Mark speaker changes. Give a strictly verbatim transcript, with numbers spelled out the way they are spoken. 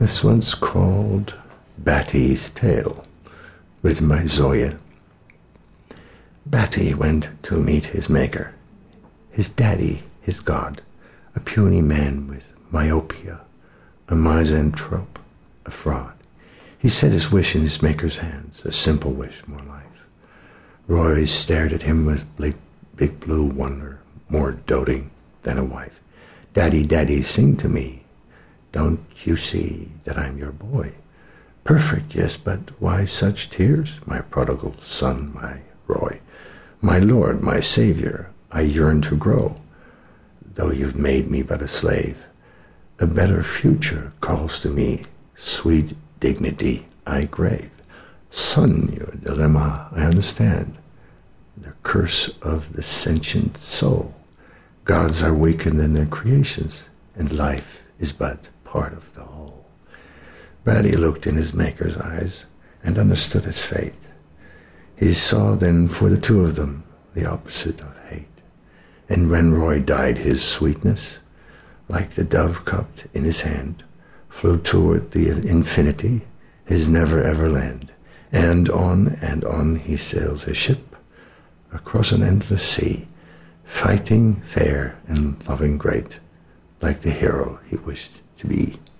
Speaker 1: This one's called Batty's Tale, written by Zoya. Batty went to meet his maker, his daddy, his god, a puny man with myopia, a misanthrope, a fraud. He set his wish in his maker's hands, a simple wish, more life. Roy stared at him with big, big blue wonder, more doting than a wife. Daddy, daddy, sing to me. Don't you see that I'm your boy? Perfect, yes, but why such tears? My prodigal son, my Roy. My Lord, my Savior, I yearn to grow, though you've made me but a slave. A better future calls to me, sweet dignity I crave. Son, your dilemma I understand, the curse of the sentient soul. Gods are weakened in their creations, and life is but part of the whole. Batty looked in his maker's eyes and understood his fate. He saw then for the two of them the opposite of hate. And when Roy died, his sweetness, like the dove cupped in his hand, flew toward the infinity, his never-ever land. And on and on he sails his ship, across an endless sea, fighting fair and loving great, like the hero he wished to be.